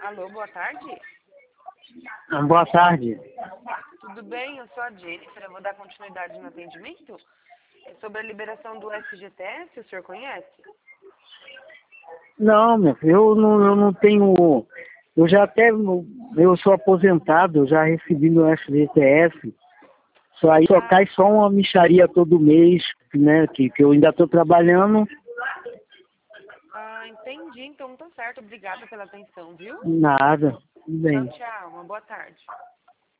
Alô, boa tarde. Boa tarde. Tudo bem? Eu sou a Jennifer. Eu vou dar continuidade no atendimento. É sobre a liberação do FGTS, o senhor conhece? Não, meu filho, eu não tenho. Eu já até. Eu sou aposentado, eu já recebi meu FGTS. Só cai só uma mixaria todo mês, né? Que eu ainda estou trabalhando. Ah, entendi. Então tá certo. Obrigada pela atenção, viu? Nada. Tudo bem. Tchau, tchau. Uma boa tarde.